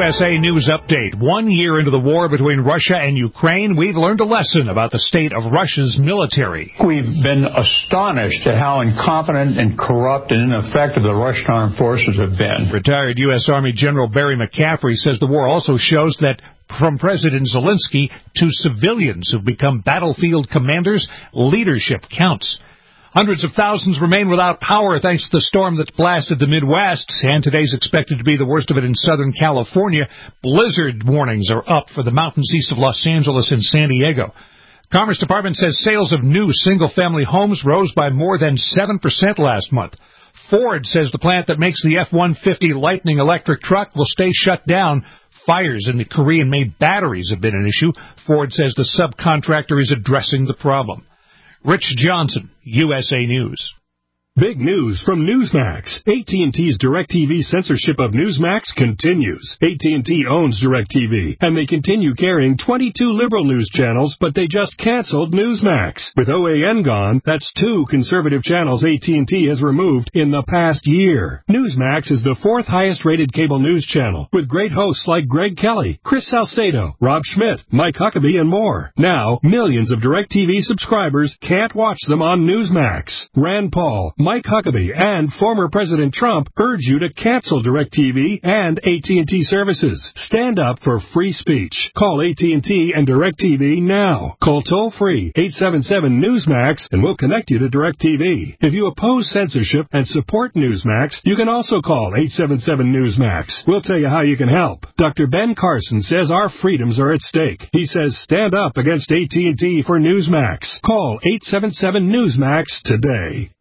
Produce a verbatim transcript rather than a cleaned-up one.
S A News Update. One year into the war between Russia and Ukraine, we've learned a lesson about the state of Russia's military. We've been astonished at how incompetent and corrupt and ineffective the Russian armed forces have been. Retired U S Army General Barry McCaffrey says the war also shows that from President Zelensky to civilians who've become battlefield commanders, leadership counts. Hundreds of thousands remain without power thanks to the storm that's blasted the Midwest, and today's expected to be the worst of it in Southern California. Blizzard warnings are up for the mountains east of Los Angeles and San Diego. Commerce Department says sales of new single-family homes rose by more than seven percent last month. Ford says the plant that makes the F one fifty Lightning electric truck will stay shut down. Fires in the Korean-made batteries have been an issue. Ford says the subcontractor is addressing the problem. Rich Johnson, U S A News. Big news from Newsmax. A T and T's DirecTV censorship of Newsmax continues. A T and T owns DirecTV, and they continue carrying twenty-two liberal news channels, but they just canceled Newsmax. With O A N gone, that's two conservative channels A T and T has removed in the past year. Newsmax is the fourth highest-rated cable news channel, with great hosts like Greg Kelly, Chris Salcedo, Rob Schmidt, Mike Huckabee, and more. Now, millions of DirecTV subscribers can't watch them on Newsmax. Rand Paul, Mike Huckabee, and former President Trump urge you to cancel DirecTV and A T and T services. Stand up for free speech. Call A T and T and DirecTV now. Call toll-free eight seven seven Newsmax and we'll connect you to DirecTV. If you oppose censorship and support Newsmax, you can also call eight seven seven Newsmax. We'll tell you how you can help. Doctor Ben Carson says our freedoms are at stake. He says stand up against A T and T for Newsmax. Call eight seven seven Newsmax today.